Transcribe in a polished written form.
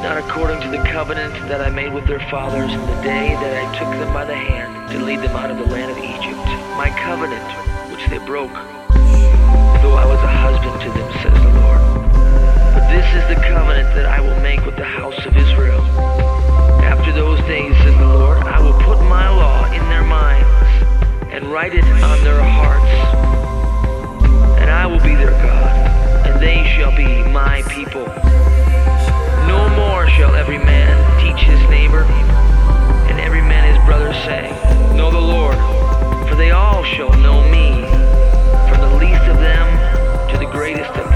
not according to the covenant that I made with their fathers in the day that I took them by the hand to lead them out of the land of Egypt, my covenant which they broke, though I was a husband to them, says the Lord. But this is the covenant that I will make with the house of Israel. After those days, says the Lord, I will put my law in their minds and write it on their hearts. And I will be their God, and they shall be my people. No more shall every man teach his neighbor, and every man his brother, saying, Know the Lord, for they all shall know me, from the least of them to the greatest of them.